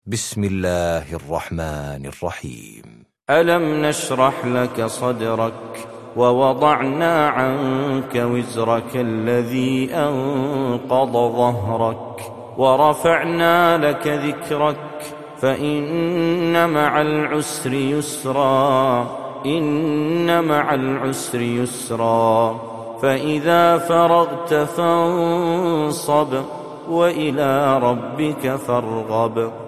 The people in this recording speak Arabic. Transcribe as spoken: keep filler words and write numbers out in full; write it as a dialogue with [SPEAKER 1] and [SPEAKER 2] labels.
[SPEAKER 1] بسم الله الرحمن الرحيم.
[SPEAKER 2] ألم نشرح لك صدرك ووضعنا عنك وزرك الذي أنقض ظهرك ورفعنا لك ذكرك فإن مع العسر يسرا إن مع العسر يسرا فإذا فرغت فانصب وإلى ربك فارغب.